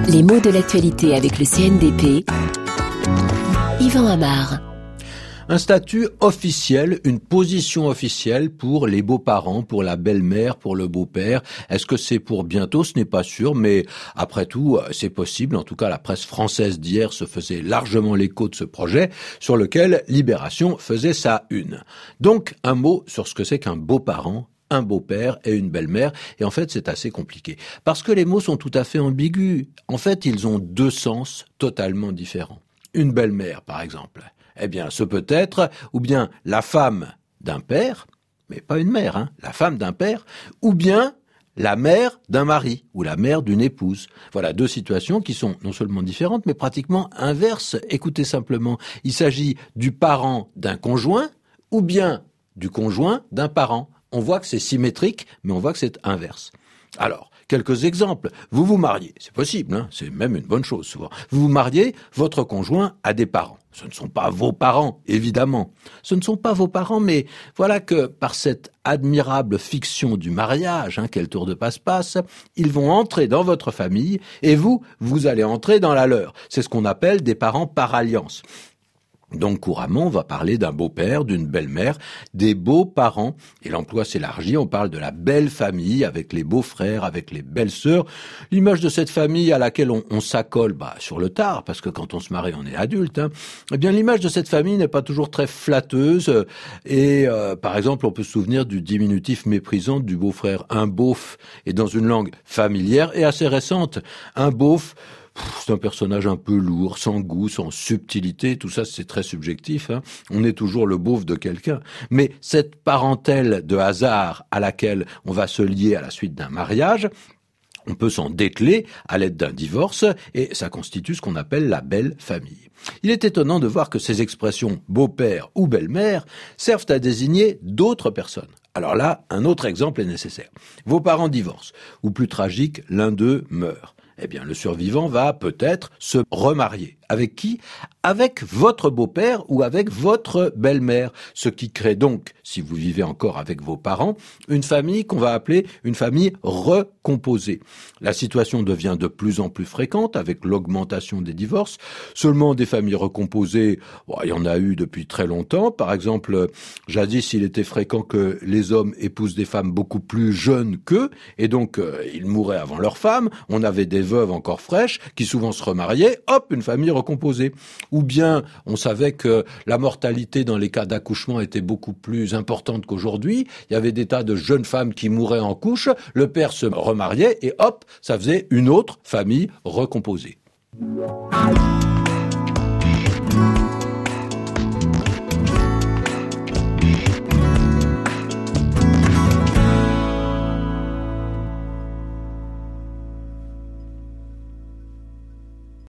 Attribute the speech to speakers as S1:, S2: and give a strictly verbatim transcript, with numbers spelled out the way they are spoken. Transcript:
S1: Les mots de l'actualité avec le C N D P. Yvan Amar.
S2: Un statut officiel, une position officielle pour les beaux-parents, pour la belle-mère, pour le beau-père. Est-ce que c'est pour bientôt? Ce n'est pas sûr, mais après tout, c'est possible. En tout cas, la presse française d'hier se faisait largement l'écho de ce projet, sur lequel Libération faisait sa une. Donc, un mot sur ce que c'est qu'un beau-parent, un beau-père et une belle-mère. Et en fait, c'est assez compliqué. Parce que les mots sont tout à fait ambigus. En fait, ils ont deux sens totalement différents. Une belle-mère, par exemple. Eh bien, ce peut être ou bien la femme d'un père, mais pas une mère, hein, la femme d'un père, ou bien la mère d'un mari ou la mère d'une épouse. Voilà deux situations qui sont non seulement différentes, mais pratiquement inverses. Écoutez simplement, il s'agit du parent d'un conjoint ou bien du conjoint d'un parent. On voit que c'est symétrique, mais on voit que c'est inverse. Alors, quelques exemples. Vous vous mariez, c'est possible, hein, c'est même une bonne chose souvent. Vous vous mariez, votre conjoint a des parents. Ce ne sont pas vos parents, évidemment. Ce ne sont pas vos parents, mais voilà que par cette admirable fiction du mariage, hein, quel tour de passe-passe, ils vont entrer dans votre famille et vous, vous allez entrer dans la leur. C'est ce qu'on appelle des parents par alliance. Donc couramment, on va parler d'un beau-père, d'une belle-mère, des beaux-parents. Et l'emploi s'élargit, on parle de la belle famille, avec les beaux-frères, avec les belles-sœurs. L'image de cette famille à laquelle on, on s'accole bah, sur le tard, parce que quand on se marie, on est adulte. Hein. Eh bien, l'image de cette famille n'est pas toujours très flatteuse. Et euh, par exemple, on peut se souvenir du diminutif méprisant du beau-frère. Un beauf est dans une langue familière et assez récente. Un beauf, c'est un personnage un peu lourd, sans goût, sans subtilité, tout ça c'est très subjectif, hein. On est toujours le beauf de quelqu'un. Mais cette parentèle de hasard à laquelle on va se lier à la suite d'un mariage, on peut s'en dételer à l'aide d'un divorce et ça constitue ce qu'on appelle la belle famille. Il est étonnant de voir que ces expressions beau-père ou belle-mère servent à désigner d'autres personnes. Alors là, un autre exemple est nécessaire. Vos parents divorcent, ou plus tragique, l'un d'eux meurt. Eh bien, le survivant va peut-être se remarier. Avec qui? Avec votre beau-père ou avec votre belle-mère. Ce qui crée donc, si vous vivez encore avec vos parents, une famille qu'on va appeler une famille recomposée. La situation devient de plus en plus fréquente avec l'augmentation des divorces. Seulement des familles recomposées, bon, il y en a eu depuis très longtemps. Par exemple, jadis, il était fréquent que les hommes épousent des femmes beaucoup plus jeunes qu'eux, et donc euh, ils mouraient avant leur femme. On avait des veuves encore fraîches qui souvent se remariaient, hop, une famille recomposée. Ou bien on savait que la mortalité dans les cas d'accouchement était beaucoup plus importante qu'aujourd'hui. Il y avait des tas de jeunes femmes qui mouraient en couche, le père se remariait et hop, ça faisait une autre famille recomposée.